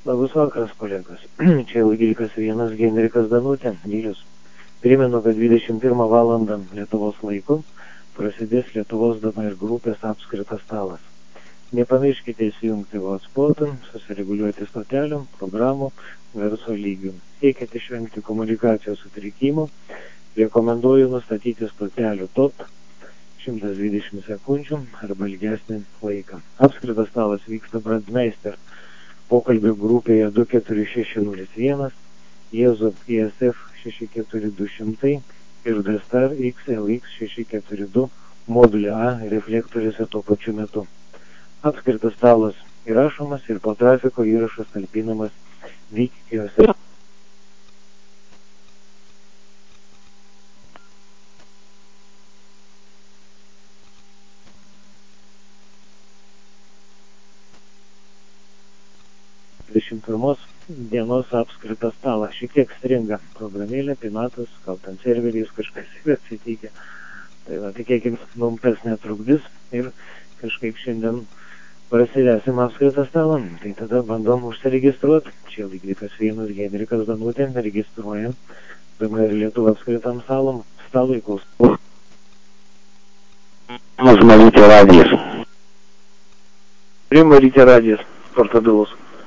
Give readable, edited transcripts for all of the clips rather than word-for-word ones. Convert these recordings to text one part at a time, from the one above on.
Labas vakaras, kolegos. Čia Ilgikas 1, Henrikas Danutė, Vilius. Primenu, kad 21 valandą Lietuvos laiku prasidės Lietuvos DMR grupės apskritas stalas. Nepamirškite įsijungti hotspotą, susireguliuoti stotelių, programų, garso lygių. Siekiant išvengti komunikacijos sutrikimų, rekomenduoju nustatyti stotelių top 120 sekundžių arba ilgesnį laiką. Apskritas stalas vyksta Brandmeister pokalbių grupėje 24601, Jėzov ISF 64200 ir D-Star XLX 642 modulį A reflektoriuose tuo pačiu metu. Apskritas stalas įrašomas ir po trafiko įrašas talpinamas Vikijose. Pirmos dienos apskritas stalas. Šiek tiek stringa programėlė, pinatas, gal ten serveris kažkas atsitikė. Tai va, tikėkime, mums tas netrukdys ir kažkaip šiandien prasidėsim apskritą stalą. Tai tada bandom užsiregistruoti. Čia Ilgikas 1, Henrikas Danutė, registruojam DMR Lietuva apskritam stalui klausau. Marytė radijas. Marytė radijas, portabilus.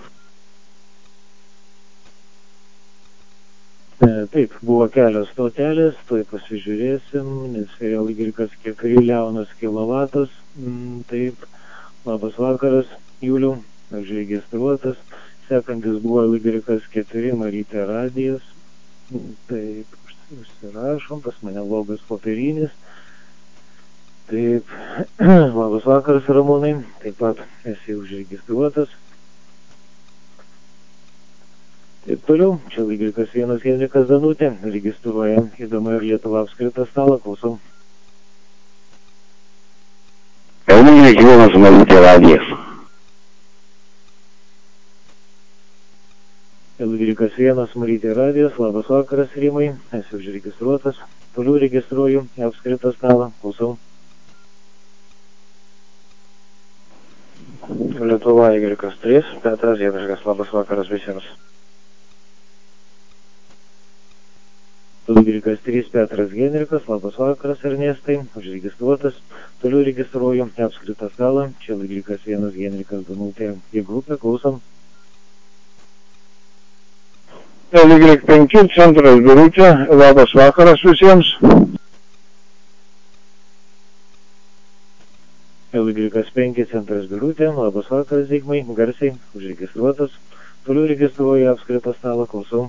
Taip, buvo kelios stotelės, tuoj pasižiūrėsim, nes vėl Ilgikas 4 Leonas kilovatas. Taip, labas vakaras, Juliu, aš registruotas. Sekantis buvo Ilgikas 4 Marytė radijas. Taip, užsirašom, pas mane logas popierinis. Taip, labas vakaras, Ramūnai, taip pat esi užregistruotas. Taip toliau, čia Ilgikas 1, Henrikas Danutė, registruojam įdomą ir Lietuvą apskritą stalą, klausau. Ilgikas 1, Marytė radijas. Ilgikas 1, Marytė radijas, labas vakaras, Rimai, esi užregistruotas. Toliau registruoju apskritą stalą, klausau. Lietuva Ilgikas 3, Petras Jėdriškas, labas vakaras visiems. Ilgikas 3, Petras Henrikas, labas vakaras, Ernestai, užregistruotas. Toliau registruoju apskritą stalą, čia Ilgikas 1, Henrikas Danutė, į grupę, klausom. Ilgikas 5, Centras Birutė, labas vakaras visiems. Ilgikas 5, Centras Birutė, labas vakaras, Zigmai, garsiai, užregistruotas. Toliau registruoju apskritą stalą, klausau.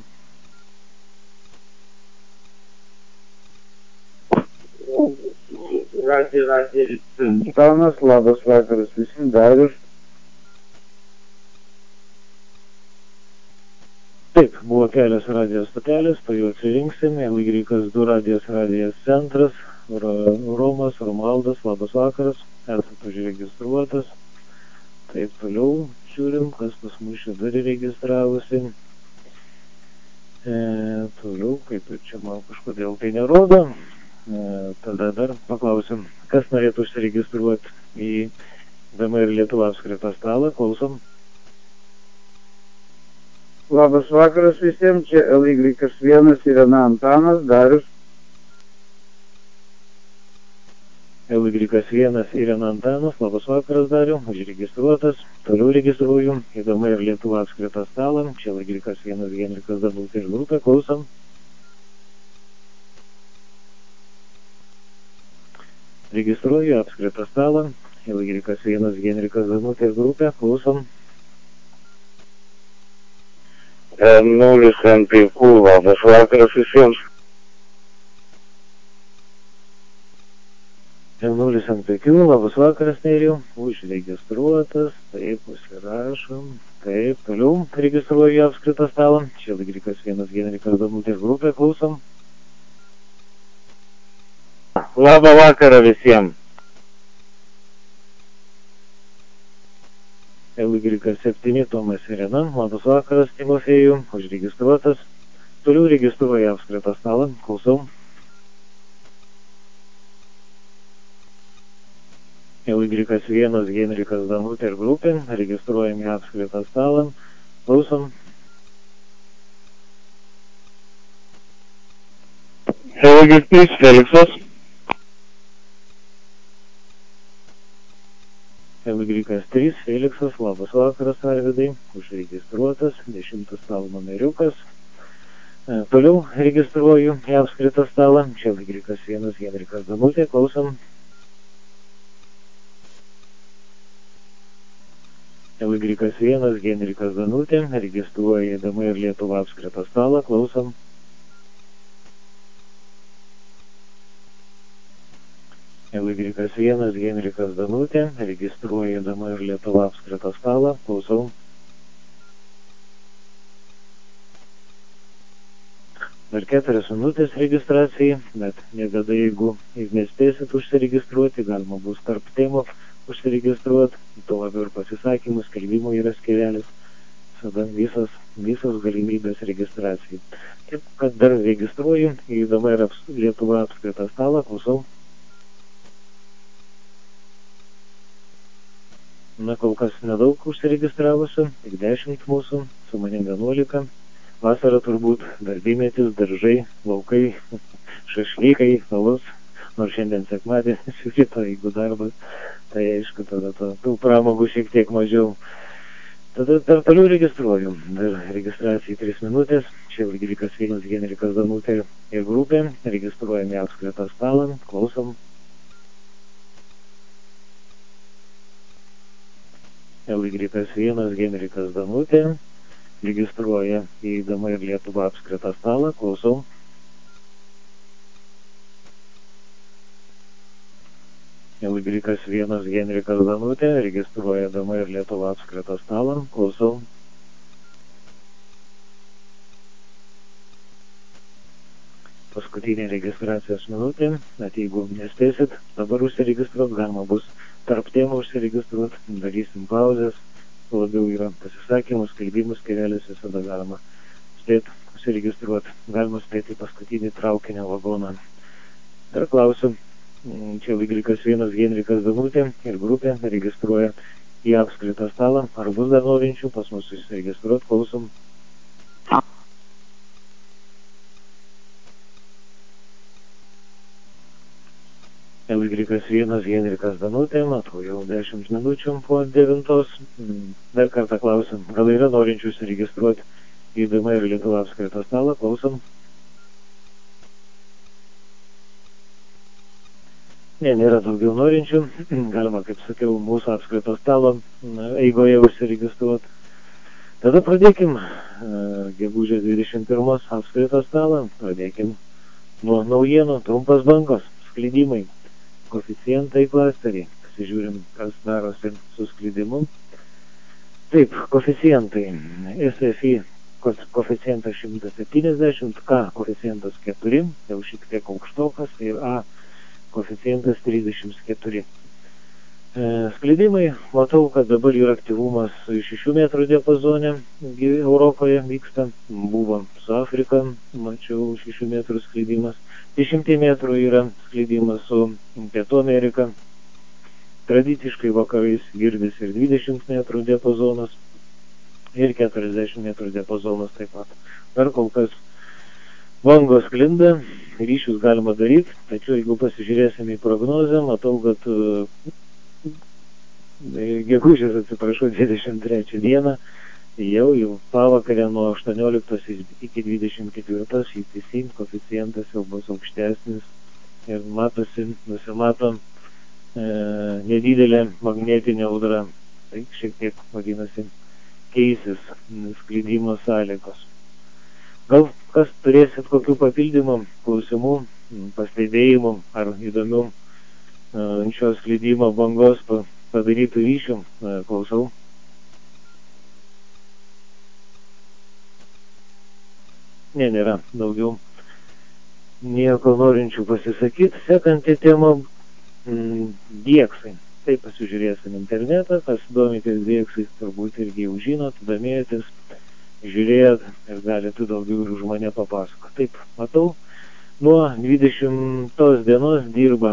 Radijas Antanas, labas vakaras visiems, Darius. Taip, buvo kelios radijos stotelės, to jau atsirinksim. Ilgikas 2 radijas centras, Romas, Romualdas, labas vakaras, esate užregistruotas. Taip, toliau žiūrim, kas pas mus čia dar registravosi. Toliau, kaip ir čia man kažkodėl tai nerodo. Tada dar paklausim, kas norėtų užsiregistruoti į DMR Lietuva apskritą stalą, klausom. Labas vakaras visiems, čia Ilgikas 1, Irena Antanas, Darius. Ilgikas 1, Irena Antanas, labas vakaras, Dariu, užregistruotas. Toliau registruoju į DMR Lietuva apskritą stalą, čia Ilgikas 1, Henrikas Danutė ir grupė, klausom. Registruoju apskritą stalą, Ilgikas 1, Henrikas Danutė ir grupė, klausom. Nulis NPQ, labas vakaras visiems. Nulis NPQ, labas vakaras, Nerijau, užregistruotas, taip, užsirašom, taip, toliau registruoju apskritą stalą, čia Ilgikas 1, Henrikas Danutė ir grupė, klausom. Labą vakarą visiems. Ilgikas 7, Tomas Irena, labas vakaras, Timofėjų, užregistruotas. Toliau registruoju apskritą stalą, klausau. Ilgikas 1, Henrikas Danutė ir grupė, registruojame apskritą stalą, klausau. klausom. LG3 Feliksas. LG3 Feliksas, labas vakaras, Arvidai, užregistruotas, 10 stalo numeriukas. Toliau registruoju į apskritą stalą, čia LG1 Henrikas Danutė, klausom. LG1 Henrikas Danutė, registruoja įdama ir Lietuva apskritą stalą, klausom. LG1 Henrikas Danutė, registruoja įdama ir Lietuva apskritą stalą, klausau. Dar 4 minutės registracijai, bet nebėda, jeigu nespėsit užsiregistruoti, galima bus tarp temų užsiregistruoti, to labiau ir pasisakymų, skelbimų yra skyrelis, tada visos galimybės registracijai. Taip, kad dar registruoju, įdama ir Lietuva apskritą stalą, klausau. Na, kol kas nedaug užsiregistravusių, tik 10 mūsų, su manim 11. Vasara turbūt darbymetis, daržai, laukai, šašlykai, alus, nors šiandien sekmadienis, rytoj, jeigu darbas, tai aišku, tada tų pramogų šiek tiek mažiau. Tada dar toliau registruoju. Dar registracijai 3 minutės, čia LG1 Henrikas Danutė ir grupė, registruojame apskritą stalą, klausom. LG1 Henrikas Danutė, registruoja įdama ir Lietuva apskritą stalą, klausau. LG1 Henrikas Danutė, registruoja įdama ir Lietuva apskritą stalą, klausau. Paskutinė registracijos minutė, net jeigu nespėsit, dabar užsiregistruot, galima bus tarp temų užsiregistruot, darysim pauzės. Labiau yra pasisakymus, skelbimus, skyrelis, visada galima spėti užsiregistruoti, galima spėti į paskutinį traukinio vagoną. Dar klausiu, čia LG1 Henrikas Danutė ir grupė registruoja į apskritą stalą, ar bus dar norinčių pas mus užsiregistruoti, klausom. LG1 Henrikas Danutė, matau jau 10 minučių po 9. Dar kartą klausim, gal yra norinčių užsiregistruoti įdama ir Lietuva apskritą stalą, klausom. Ne, nėra daugiau norinčių, galima, kaip sakiau, mūsų apskrito stalo eigoje užsiregistruoti. Tada pradėkim gegužės 21 apskrito stalą, pradėkim nuo naujienų, trumpas bangos, sklidimai. Koeficientai klasteriai. Pasižiūrim, kas darosi su sklidimu. Taip, koeficientai. SFI koeficientas 170, K koeficientas 4, jau šiek tiek aukštokas, ir A koeficientas 34. Sklidimai, matau, kad dabar yra aktyvumas 6 metrų diapazone Europoje vyksta. Buvo su Afrika, mačiau 6 metrų sklidimas. 10 metrų yra sklidimas su Pietų Amerika. Tradiciškai vakarais girdis ir 20 metrų diapazonas ir 40 metrų diapazonas taip pat. Dar kol kas bangos sklinda, ryšius galima daryti, tačiau jeigu pasižiūrėsime į prognozę, matau, kad gegužės, 23 dieną jau pavakarę nuo 18 iki 24 ITC koeficientas jau bus aukštesnis ir nusimato nedidelė magnetinė audra. Tai šiek tiek, vadinasi, keisis sklidimo sąlygos. Gal kas turėsit kokių papildymų, klausimų, pastebėjimų ar įdomių šios sklidimo bangos padarytų ryšių, klausau. Ne, nėra daugiau nieko norinčių pasisakyti. Sekanti tema dieksai. Tai pasižiūrėsim internetą, kas domitės dieksais, turbūt irgi jau žinot, domėjotės, žiūrėjot ir galite daugiau ir už mane papasakoti. Taip, matau, nuo 20 dienos dirba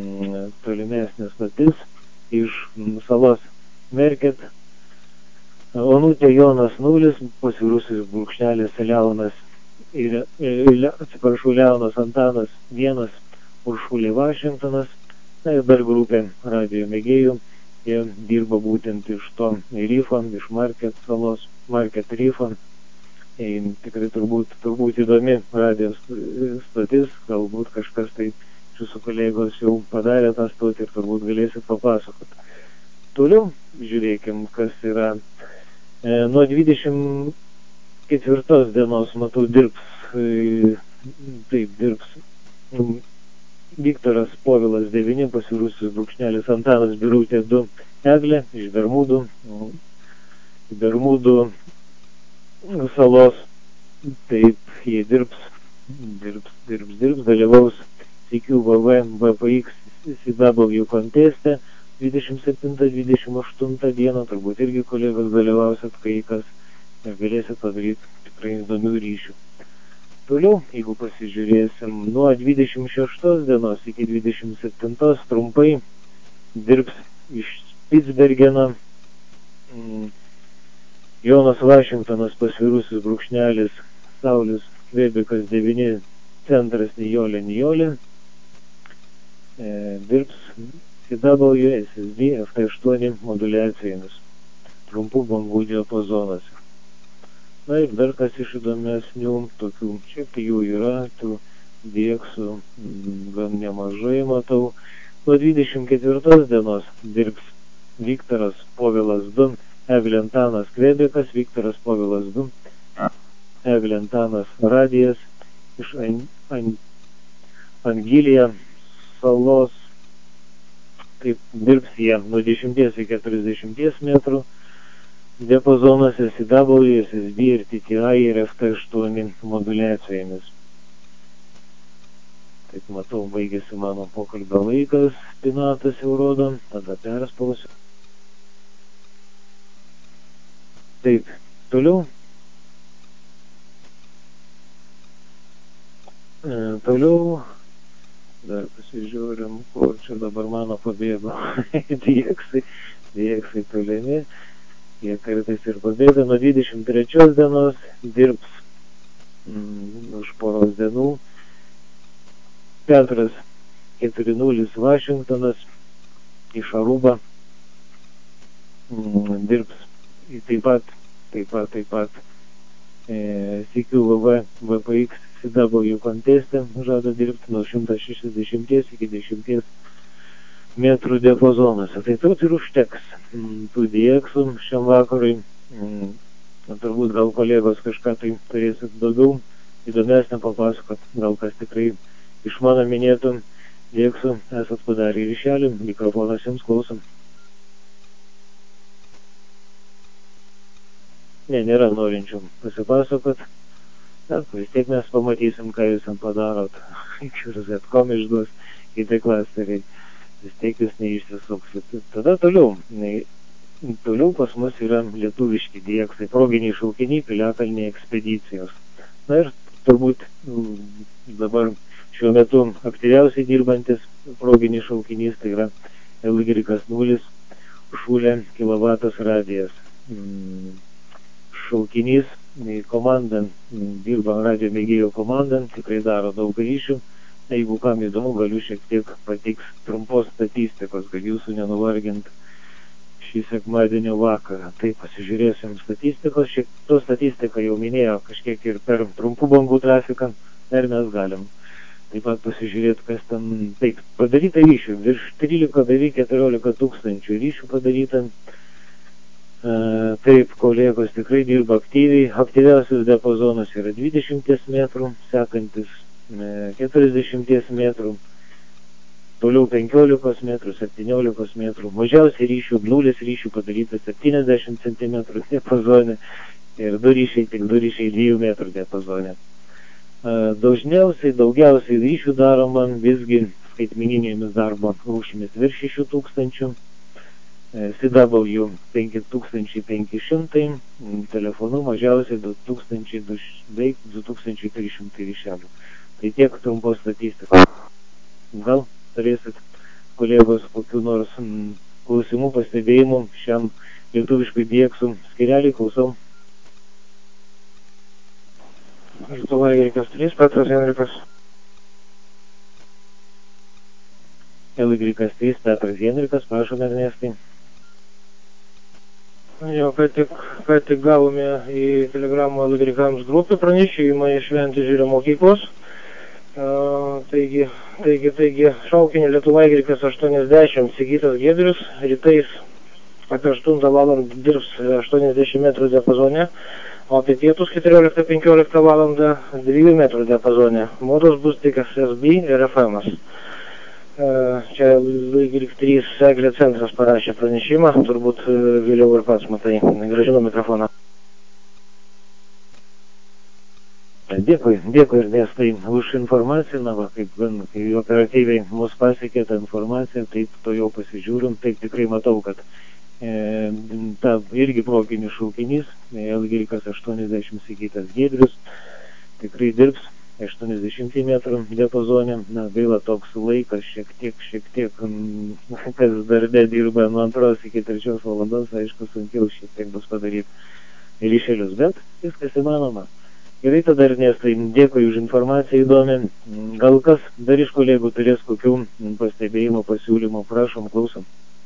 tolimesnė stotis iš salos Merket Onutė Jonas 0, pasirusis brūkšnelis Leonas Leonas Antanas 1, Uršulė Vašingtonas, na ir dar grupė radijo mėgėjų, jie dirba būtent iš to rifo, iš Market salos, Market rifo. Tikrai turbūt įdomi radijos stotis, galbūt kažkas tai jūsų kolegos jau padarė tą stotį ir turbūt galėsit papasakoti. Toliau žiūrėkim, kas yra. Nuo 24 dienos, matau, dirbs Viktoras Povilas 9, pasirusis brūkšnelis Antanas Birutė 2, Eglė iš Bermudų salos. Taip, jie dirbs, dalyvaus CQVV VPX CW konteste 27-28 dieną, turbūt irgi kolegos dalyvausit, kai kas galėsit padaryti tikrai įdomių ryšių. Toliau, jeigu pasižiūrėsim, nuo 26 dienos iki 27 trumpai dirbs iš Spitsbergeno Jonas Vašingtonas, pasvirusis brūkšnelis Saulius Kvebikas 9, centras Nijolė. Dirbs CW SSB FT8 moduliacijomis, trumpų bangų diapazonuose. Na ir dar kas iš įdomesnių, tokių šiaip jų yra, tų dieksų gan nemažai matau. Nuo 24 dienos dirbs Viktoras Povilas 2, Eglė Antanas Kvebikas, Viktoras Povilas 2, Eglė Antanas Radijas iš Angilija salos. Taip, dirbs jie nuo 10 iki 40 metrų diapazonuose CW, SSB ir TTI ir FT8 moduliacijomis. Taip, matau, baigėsi mano pokalbio laikas, spinatas jau rodo, tada perspausiu. Taip, toliau. Dar pasižiūrim, kur čia dabar mano pabėgo. Dieksai tolimi. Jie kartais ir pabėga. Nuo 23 dienos dirbs už poros dienų Petras 4.0 Vašingtonas iš Aruba. Dirbs taip pat CQVV VPX CW konteste, žada dirbti nuo 160 iki 10 metrų diapazonuose. Tai tot ir užteks tų dieksų šiam vakarui. Turbūt gal kolegos kažką tai turėsit daugiau įdomesnę papasakot, gal kas tikrai iš mano minėtų dieksų esat padarę ryšelį, mikrofonas jums klausom. Ne, nėra norinčių pasipasakot. Vis tiek mes pamatysim, ką jūs ten padarot. XRZ.com išduos kiti klasteriai. Vis tiek jūs neišsisuksit. Tada toliau. Toliau pas mus yra lietuviški dieksai, proginiai šaukiniai, piliakalniai ekspedicijos. Na ir turbūt dabar šiuo metu aktyviausiai dirbantis proginis šaukinys, tai yra LY0 Uršulė kilovatas radijas. Šaukinys komanda, dirba radijo mėgėjo komanda, tikrai daro daug ryšių. Jeigu kam įdomu, galiu šiek tiek patiks trumpos statistikos, kad jūsų nenuvargint šį sekmadienio vakarą. Tai pasižiūrėsim statistikos. To statistiką jau minėjo kažkiek ir per trumpų bangų trafiką, ir mes galim taip pat pasižiūrėti, kas ten taip padaryta ryšių. Virš 13, beveik 14 tūkstančių ryšių padaryta. Taip, kolegos tikrai dirba aktyviai. Aktyviausias diapazonas yra 20 metrų, sekantis 40 metrų, toliau 15 metrų, 17 metrų. Mažiausiai ryšių, 0 ryšių padaryta 70 cm diapazone ir 2 ryšiai 2 metrų diapazone. Daugiausiai ryšių daroma visgi skaitmeninėmis darbo rūšimis virš 6000. CW 5500, telefonu mažiausiai 2300 ryšelių. Tai tiek trumpos statistikos. Gal turėsit kolegos kokių nors klausimų, pastebėjimų šiam lietuviškai dieksų skyrelį, klausau. Lietuva Erikas 3, Petras Henrikas. LY3, Petras Henrikas, prašome Ernestai. Jo, ką tik gavome į Telegramą LY3 grupę pranešimą iš Šventežerio mokyklos. Taigi, šaukinį Lietuva Erikas 80, Sigitas Giedrius, rytais apie 8 valandą dirbs 80 metrų diapazone, o apie pietus 14-15 valandą 2 metrų diapazone. Modos bus tik SSB ir FM-as. Čia LY3 Eglė centras parašė pranešimą, turbūt vėliau ir pats matai. Grąžinu mikrofoną. Dėkui Ernestai už informaciją, na va, kaip operatyviai mus pasiekė tą informaciją, taip to jau pasižiūrim, taip tikrai matau, kad ta irgi prokinis šaukinys, LY80 Sigitas Giedrius, tikrai dirbs 80 metrų diapazone, na gaila toks laikas šiek tiek, kas dar nedirba nuo 2 iki 3 valandos, aišku, sunkiau šiek tiek bus padaryti ryšelius, bet viskas įmanoma. Gerai, tada Ernestai, dėkui už informaciją įdomią. Gal kas dar iš kolegų turės kokių pastebėjimų, pasiūlymų, prašom, klausom.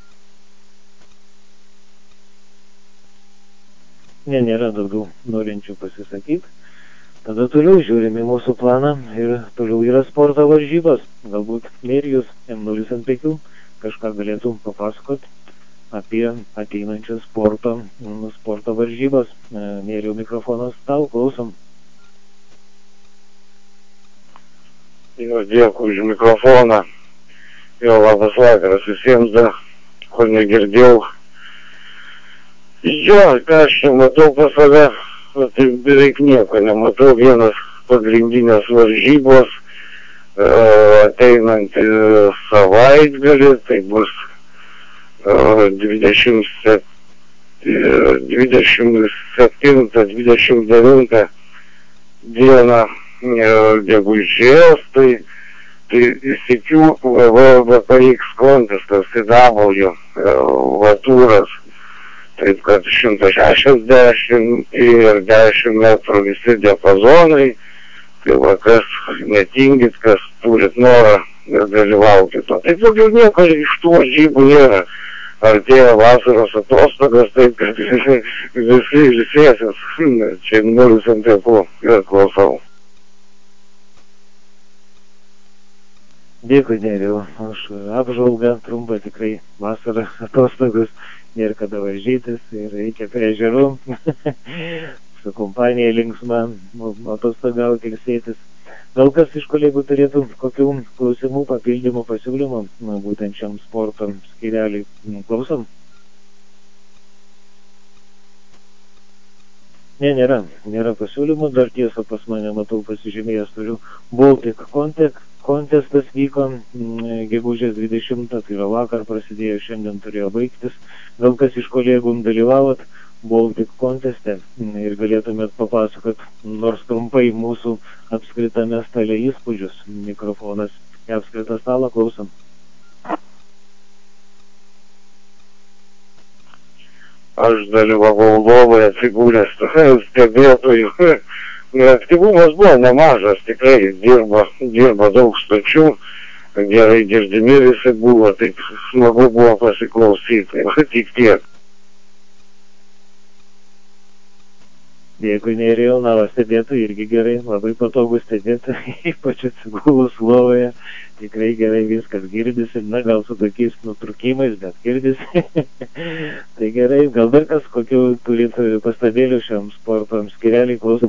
Nėra daugiau norinčių pasisakyti. Tada toliau žiūrime į mūsų planą ir toliau yra sporto varžybos. Galbūt Nerijus M005 kažką galėtų papasakoti apie ateinančias sporto varžybos. Nerijau, mikrofonas tau, klausom. Jo, dėkui už mikrofoną. Jo, labas vakaras visiems, dar ko negirdėjau. Jo, ką aš čia matau pas save, tai beveik nieko nematau. Vienas pagrindinės varžybos ateinantį savaitgalį, tai bus 27-29 dieną gegužės, tai įsikių VPX kontestas CW vatūras, taip kad 160 ir 10 metrų visi diapazonai, tai va kas netingit, kas turit norą dalyvauti to. Tai daugiau nieko iš tų varžybų nėra. Artėja vasaros atostogas, taip kad visi ilsėsis, čia 0,5 klausau. Dėkui, Nerijau, už apžvalgą, trumpą tikrai vasarą atostogus, nėra kada varžytis ir reikia prie ežerų, su kompanija linksma, atostogauti, ilsėtis. Gal kas iš kolegų turėtų kokių klausimų, papildymų, pasiūlymų, būtent šiam sporto skyreliui, klausom? Nėra pasiūlymų, dar tiesa pas mane, matau, pasižymėjęs turiu Baltic Contestas vyko gegužės 20, tai yra vakar prasidėjo, šiandien turėjo baigtis. Gal kas iš kolegų dalyvavot Baltic Conteste ir galėtumėt papasakot nors trumpai mūsų apskritame stale įspūdžius. Mikrofonas į apskritą stalą, klausom. Aš dalyvavau lovoje atsigūręs stebėtojų. Aktyvumas buvo nemažas, tikrai dirba daug stočių, gerai girdimi visi buvo, taip smagu buvo pasiklausyti, tik tiek. Dėkui, Nerijau, stebėtų irgi gerai, labai patogu stebėti, ypač atsigulus lovoje, tikrai gerai viskas girdisi, gal su tokiais nutrukimais, bet girdisi. Tai gerai, gal dar kas kokių turit pastabėlių šiam sportam skyrelį, klausom.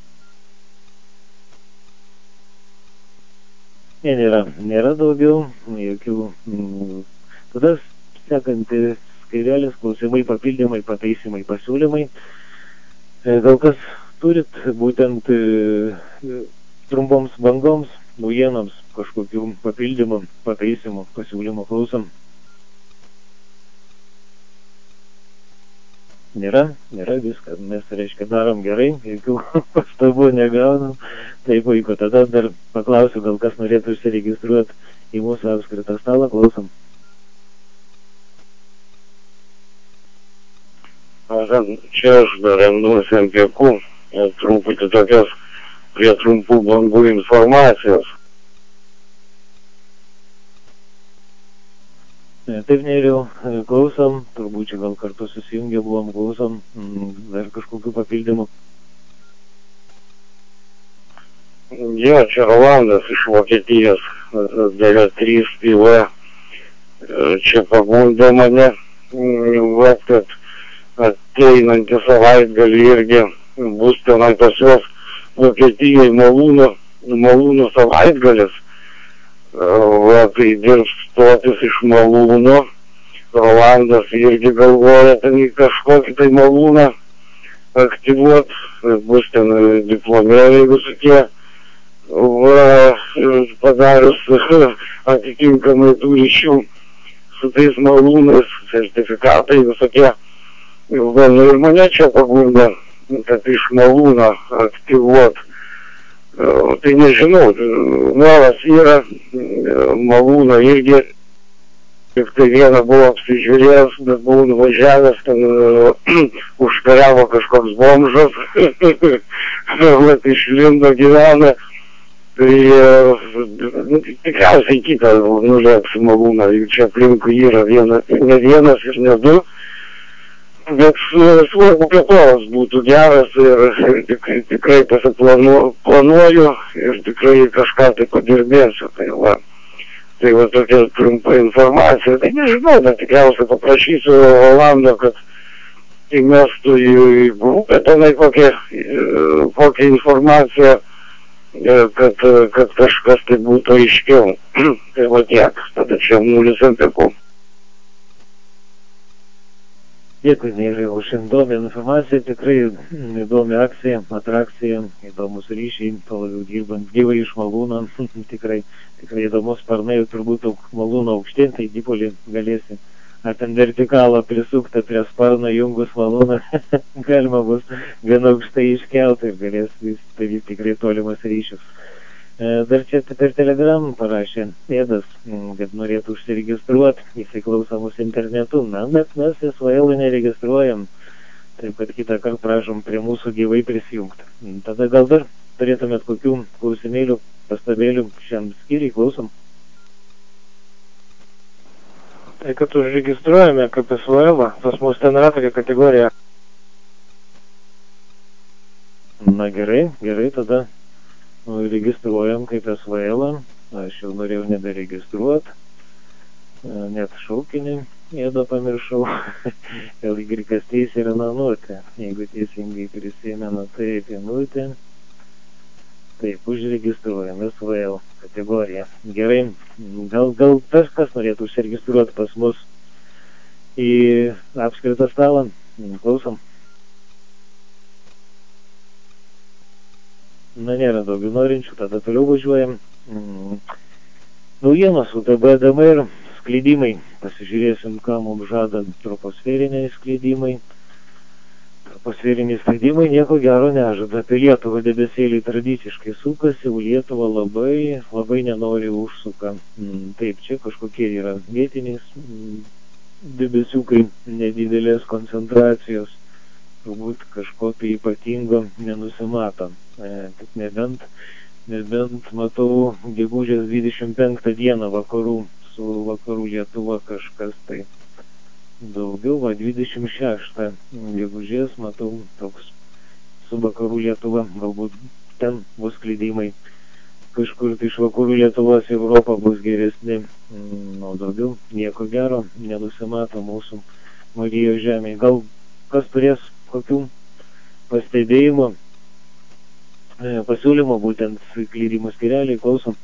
Nėra daugiau jokių. Tada sekantis skairelis, klausimai, papildymai, pataisymai, pasiūlymai. Gal kas turit būtent trumpoms bangoms, naujienoms, kažkokių papildymų, pataisymų, pasiūlymų, klausom. Nėra viskas, mes reiškia darom gerai, jokių pastabų negaunam. Tai puiku, tada dar paklausiu, gal kas norėtų užsiregistruoti į mūsų apskritą stalą, klausom. Čia aš dar remiuosi ant piekų, truputį tokios prie trumpų bangų informacijos. Taip, Nerijau, klausom, turbūt čia gal kartu susijungę buvom, klausom, dar kažkokių papildymų. Jo, čia Rolandas iš Vokietijos, 93 TV, čia pagundė mane, kad ateinantį savaitgalį irgi bus tenai pas juos Vokietijai malūnų savaitgalis. Tai dirbs stotis iš malūno. Rolandas irgi galvoja ten į kažkokį tai malūną aktyvuot. Bus ten diplomėliai visokie. Padarius atitinkamai tų ryšių su tais malūnais, sertifikatai visokie. Ir mane čia pagunda, kad iš malūno aktyvuot. Tai nežinau, noras yra, malūno irgi, tik tai vieną buvo apsižiūrėjęs, bet buvau nuvažiavęs, ten užkariavo kažkoks bomžas, bet išlindo gyvena, tai tikriausiai kitą nulėks malūną, juk čia aplinkui yra ne vienas ir ne du. Bet svarbu, kad oras būtų geras ir tikrai planuoju ir tikrai kažką tai padirbėsiu. Tai va tokia trumpa informacija. Tai nežinau, bet tikriausiai paprašysiu Rolando, kad įmestų į grupę tenai kokią informaciją, kad kažkas tai būtų aiškiau. Tai va tiek, tada čia nulis ant piekų. Dėkui, Nerijau, už įdomią informaciją, tikrai įdomi akcija, atrakcija, įdomus ryšiai, toliau dirbant gyvai iš malūno, tikrai įdomus sparnai, turbūt malūno aukštien, tai dipolį galėsi, ar ten vertikalą prisukta prie sparno jungus malūną, galima bus gana aukštai iškelti ir galės vis tikrai tolimas ryšius. Dar čia per Telegram parašė Ėdas, kad norėtų užsiregistruoti, jisai klauso mūsų internetu, bet mes SVL neregistruojam, taip kad kitą kartą prašom prie mūsų gyvai prisijungti. Tada gal dar turėtumėt kokių klausimėlių, pastabėlių šiam skyriui, klausom. Tai kad užregistruojame kaip SVL, pas mus ten yra tokia kategorija. Na gerai, tada registruojam kaip SVL, aš jau norėjau neberegistruoti, net šaukinį Ėdo pamiršau, LY yra nanuotė, jeigu teisingai prisimenu, taip, vienutė, taip, užregistruojam SVL kategoriją. Gerai, gal kas norėtų užsiregistruoti pas mus į apskritą stalą, klausom. Na, nėra daugiau norinčių, tada toliau važiuojam. Naujienos UTB DMR sklydimai. Pasižiūrėsim, ką mums žada troposferiniai sklydimai. Troposferiniai sklydimai nieko gero nežada. Apie Lietuvą debesėliai tradiciškai sukasi, o Lietuva labai nenori užsuka. Taip, čia kažkokie yra vietiniais debesiukai nedidelės koncentracijos. Turbūt kažko tai ypatingo nenusimato. Tik nebent matau gegužės 25 dieną su vakarų Lietuva kažkas tai daugiau, 26 gegužės matau toks su vakarų Lietuva, galbūt ten bus sklydimai, kažkur tai iš vakarų Lietuvos į Europą bus geresni, o daugiau nieko gero nenusimato mūsų Marijos žemėje. Gal kas turės kokių pastebėjimų, pasiūlymų būtent klydimų skyreliai, klausom.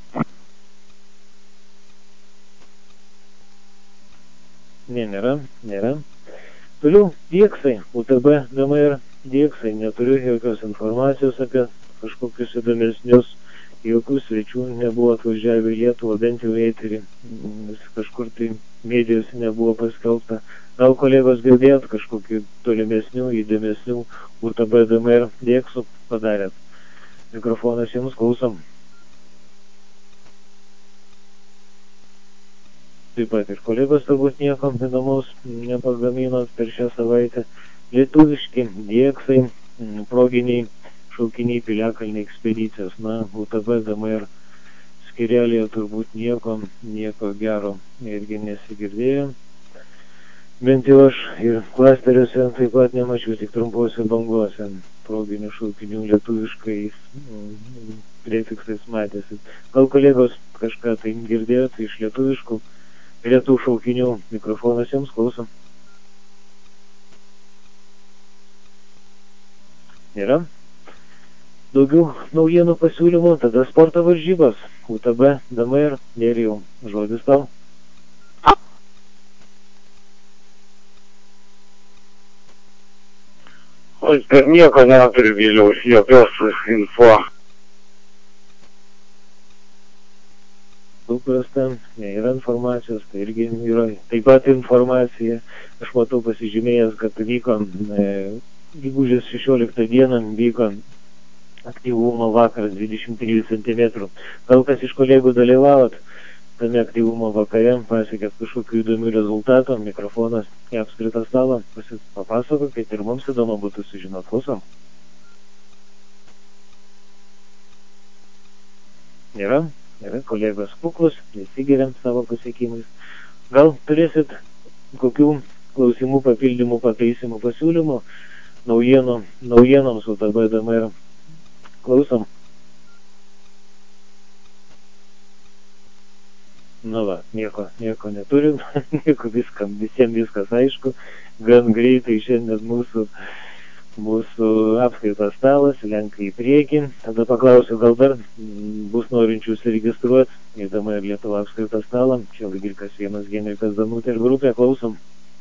Nėra. Toliau dieksai, UTB DMR dieksai, neturiu jokios informacijos apie kažkokius įdomesnius, jokių svečių nebuvo atvažiavę į Lietuvą, bent jau eterį, kažkur tai medijos nebuvo paskelbta. Gal kolegos girdėjot kažkokių tolimesnių, įdomesnių UTB DMR dieksų padarėt? Mikrofonas jums, klausom. Taip pat ir kolegos turbūt nieko įdomaus nepagaminot per šią savaitę. lietuviški dieksai, proginiai šaukiniai Piliakalnio ekspedicijos. Na, UTB DMR skirelėje turbūt nieko gero irgi nesigirdėjo. Bent jau aš ir klasteriuose taip pat nemačiau, tik trumpuose banguose proginių šaukinių lietuviškais prefiksais matėsi. Gal kolegos kažką tai girdėjote iš lietuviškų retų šaukinių? Mikrofonas jums, klausom. Yra? Daugiau naujienų pasiūlymų, tada sporto varžybos, UTB, DMR, Nerijau, žodis tau. Oi, per nieko neturiu vėliau, jokios info. Suprasta, yra informacijos, tai irgi yra taip pat informacija. Aš matau pasižymėjęs, kad vyko gegužės 16 dieną vyko aktyvumo vakaras 23 cm. Gal kas iš kolegų dalyvavot tame aktyvumo vakare, pasiekėt kažkokių įdomių rezultatų, mikrofonas į apskritą stalą, papasakokit ir mums įdomu būtų sužinot. Klausom. Yra kolegos kuklus, nesigiriam savo pasiekimais. Gal turėsit kokių klausimų, papildymų, pataisimų, pasiūlymų, naujienoms UTB DMR. Klausom. Nu va, nieko neturim, visiems viskas aišku, gan greitai šiandien mūsų apskaitos stalas, lenka į priekį. Tada paklausiu, gal dar bus norinčių užsiregistruoti, įdama ir Lietuva apskaitos stalą, čia Ligrikas 1, Genrikas Danutė ir grupė, klausom.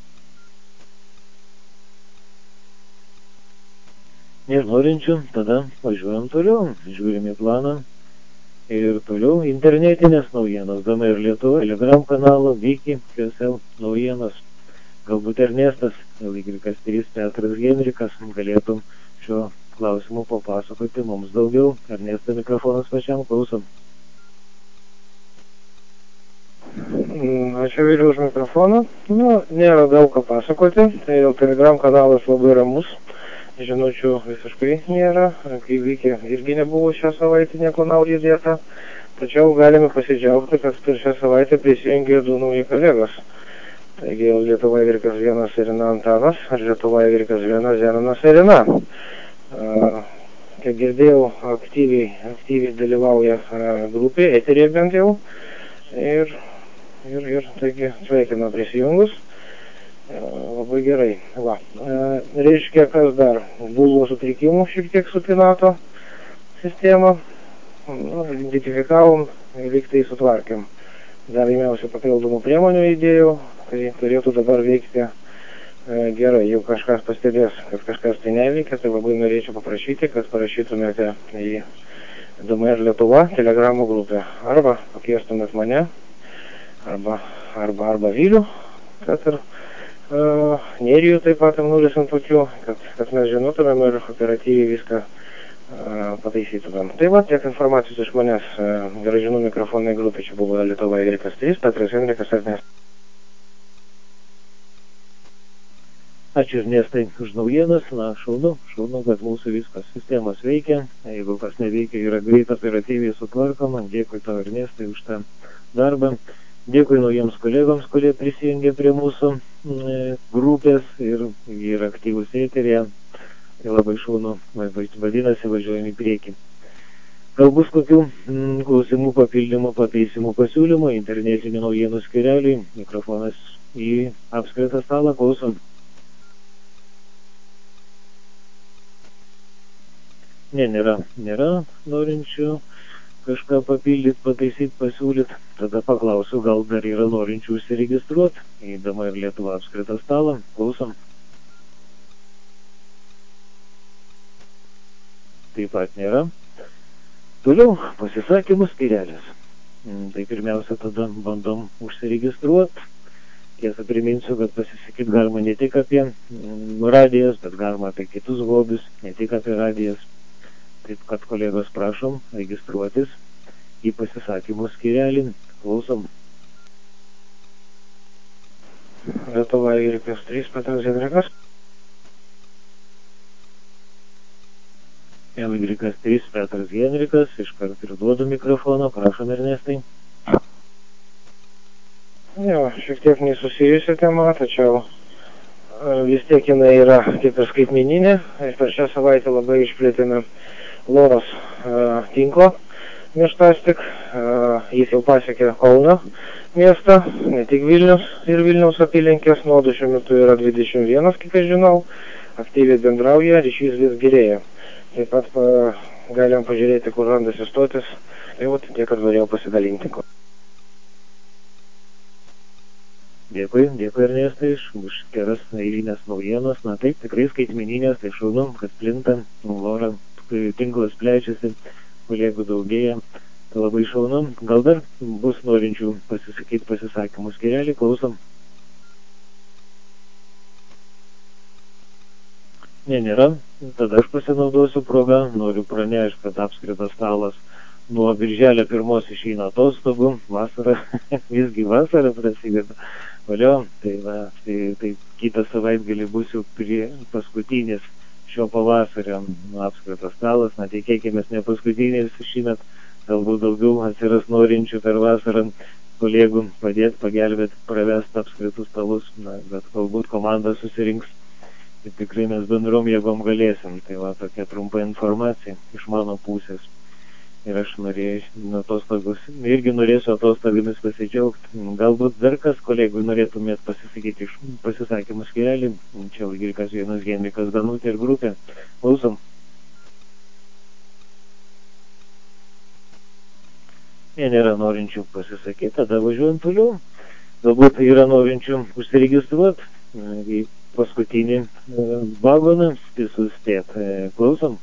Ir norinčių, tada važiuojam toliau, žiūrim į planą. Ir toliau internetinės naujienos, DMR Lietuva, Telegram kanalo, Viki, QSL naujienos. Galbūt Ernestas, Ligrikas 3, Petras Genrikas, galėtum šio klausimu papasakoti mums daugiau. Ernesto, mikrofonas pačiam, klausom. Ačiū vėliau už mikrofoną. Nėra daug ką pasakoti, tai jau Telegram kanalas labai ramus. Žinučių visiškai nėra, kai Vykė irgi nebuvo šią savaitę nieko naujo įdėta, tačiau galime pasidžiaugti, kad per šią savaitę prisijungė 2 nauji kolegos. Taigi Lietuva Y1 Irina Antanas ir Lietuva Y1 Zenonas Irina. Kaip girdėjau, aktyviai dalyvauja grupė, eterėje bent jau, ir taigi sveikinu prisijungus. Labai gerai. Va. Reiškia, kas dar? Buvo sutrikimų šiek tiek su Pinato sistema. Identifikavom ir lyg tai sutvarkėm. Dar įmiausių papildomų priemonių įdėjau, tai turėtų dabar veikti gerai. Jau kažkas pastebės, kad kažkas tai neveikia, tai labai norėčiau paprašyti, kad parašytumėte į DMR Lietuva Telegramų grupę. Arba pakviestumėt mane, arba Vilių, kad ir Nerijų taip pat nulisim tokių, kad mes žinotumėm ir operatyviai viską pataisytumėm. Tai va, tiek informacijos iš manęs. Gerai žinau, mikrofonai grupė čia buvo Lietuva Y3, Petras Genrikas Ernestas. Ačiū Ernestai už naujienas. Na, šaunu, kad mūsų viskas sistemos veikia. Jeigu kas neveikia, yra greit operatyviai sutvarkoma. Dėkui tau Ernestai už tą darbą. Dėkui naujiems kolegoms, kurie prisijungė prie mūsų grupės ir yra aktyvus eterėje. Tai labai šaunu, vadinasi, važiuojam į priekį. Gal bus kokių klausimų, papildymų, pataisimų, pasiūlymų, internetinių naujienų skireliui, mikrofonas į apskritą stalą, klausom. Nėra norinčių kažką papildyti, pataisyti, pasiūlyti. Tada paklausiu, gal dar yra norinčių užsiregistruoti, įdama ir Lietuva apskritą stalą. Klausom. Taip pat nėra. Toliau pasisakymų skyrelis. Tai pirmiausia, tada bandom užsiregistruoti. Tiesa, priminsiu, kad pasisakyti galima ne tik apie radijas, bet galima apie kitus hobius, ne tik apie radijas. Taip kad kolegos prašom registruotis į pasisakymų skyrelį. Klausom. Lietuva Y3, Petras Genrikas. LY3 Petras Henrikas, iškart ir duodu mikrofoną, prašom Ernestai. Jo, šiek tiek nesusijusi tema, tačiau vis tiek jinai yra kaip ir skaitmeninė. Ir per šią savaitę labai išplėtėme Loros tinklą Meštastik. Jis jau pasiekė Kauno miestą, ne tik Vilnius ir Vilniaus apylinkės. Nodų šiuo metu yra 21, kaip aš žinau. Aktyviai bendrauja, ryšys vis gerėja. Taip pat galim pažiūrėti, kur randasi stotis. Tai vat tiek, kad norėjau pasidalinti. Dėkui Ernestai už geras eilinės naujienos. Na taip, tikrai skaitmeninės, tai šaunu, kad plinta, Lora tinklas plečiasi, kolegų daugėja. Tai labai šaunu. Gal dar bus norinčių pasisakyti pasisakymus. Skyrelį, klausom. Nėra. Tada aš pasinaudosiu progą. Noriu pranešti, kad apskritas stalas nuo birželio 1 išeina atostogų. Vasara, visgi vasara prasideda. Valio, tai kitą savaitgalį bus jau paskutinis šio pavasario apskritas stalas. Na, tikėkime, ne paskutinis šįmet, galbūt daugiau atsiras norinčių per vasarą kolegų padėti, pagelbėti, pravesti apskritus stalus. Na, bet galbūt komanda susirinks ir tikrai mes bendrom jėgom galėsim. Tai va, tokia trumpa informacija iš mano pusės. Ir aš irgi norėsiu atostogomis pasidžiaugti. Galbūt dar kas kolegų norėtumėt pasisakyti iš pasisakymų skyrelį. Čia LY1 Henrikas Danutė ir grupė. Klausom. Nėra norinčių pasisakyti, tada važiuojam toliau. Galbūt yra norinčių užsiregistruoti į paskutinį vagoną, suspėti. Klausom.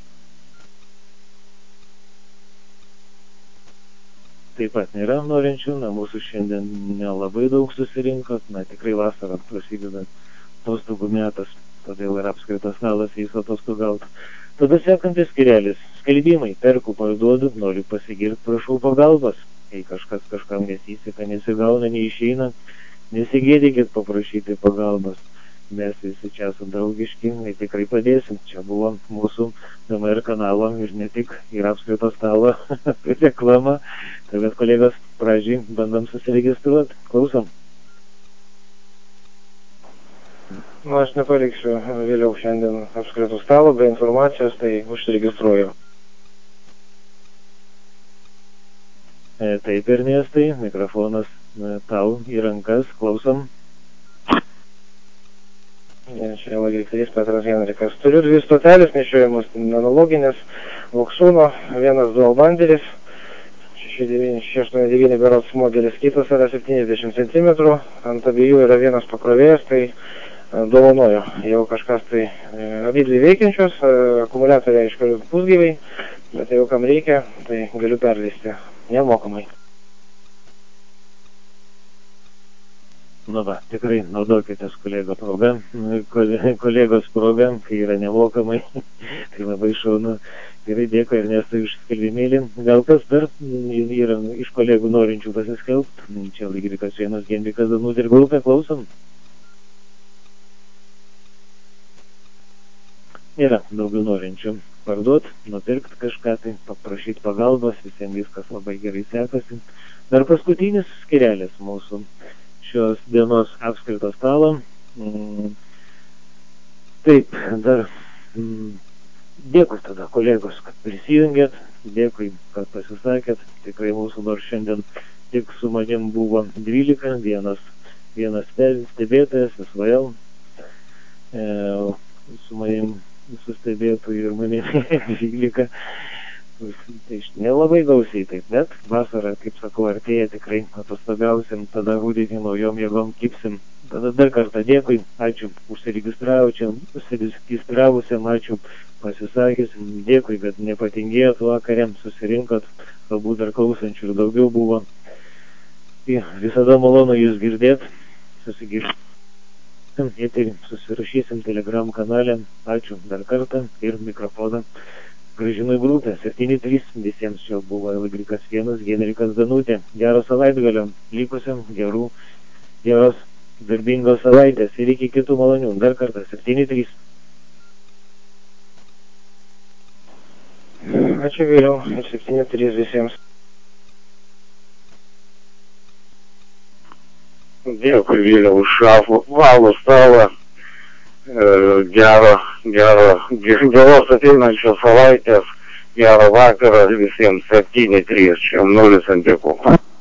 Taip pat nėra norinčių, na, mūsų šiandien nelabai daug susirinko, na, tikrai vasarą prasideda atostogų metas, todėl ir apskritas stalas jis atostogautų. Tada sekantis skyrelis. Skelbimai, perku, parduodu, noriu pasigirti, prašau pagalbos. Jei kažkas kažkam nesiseka, nesigauna, neišeina, nesigėdykit paprašyti pagalbos. Mes visi čia esame draugiški, tikrai padėsim. Čia buvo mūsų DMR kanalo ir ne tik, ir apskrito stalo reklama. Tai bet kolegos, pradžiai bandom susiregistruoti. Klausom. Na, aš nepaliksiu vėliau šiandien apskritų stalo, be informacijos, tai užsiregistruoju. Taip, Ernestai, mikrofonas tau į rankas. Klausom. Čia LY3 Petras Henrikas. Turiu 2 stotelės nešiojimus, analoginės, Voksūno, vienas dual banderis, 689 berods modelis, kitas yra 70 cm, ant abiejų yra vienas pakrovėjas, tai dovanoju. Jau kažkas tai abidvi veikiančios, akumuliatoriai aišku pusgyviai, bet jau kam reikia, tai galiu perleisti nemokamai. Nu va, tikrai naudokitės kolegos progą, kai yra nemokamai, tai labai šaunu. Gerai, dėkui Ernestai už skelbimėlį. Gal kas dar yra iš kolegų norinčių pasiskelbti? Čia LY1 Henrikas Danutė ir grupė, klausom. Yra daugiau norinčių parduoti, nupirkti kažką, tai paprašyti pagalbos, visiems viskas labai gerai sekasi. Dar paskutinis skyrelis mūsų šios dienos apskrito stalo. Taip, dar dėkui tada kolegos, kad prisijungėt, dėkui, kad pasisakėt. Tikrai mūsų nors šiandien tik su manim buvo 12, vienas stebėtojas, SVL, su manim su stebėtojų ir manim 12. Tai nelabai gausiai taip, bet vasara, kaip sakau, artėja, tikrai atostogausim, tada rudenį naujom jėgom kipsim. Tada dar kartą dėkui, ačiū užsiregistravusiam, ačiū pasisakysim, dėkui, kad nepatingėjot vakariam, susirinkot, galbūt dar klausančių ir daugiau buvo. Visada malonu jūs girdėt, susigištim, susirašysim Telegram kanale, ačiū dar kartą ir mikrofoną grąžinu į grupę. 7-3 visiems čia buvo LY1 Henrikas Danutė. Gero savaitgalio, likusiam geros darbingos savaitės ir iki kitų malonių. Dar kartą 7-3. Ačiū Viliau ir 7-3 visiems. Dėkui Viliau už apvalų stalą. Geros ateinančios savaitės, gero vakaro visiems 7-3, čia 0 ant dėkų.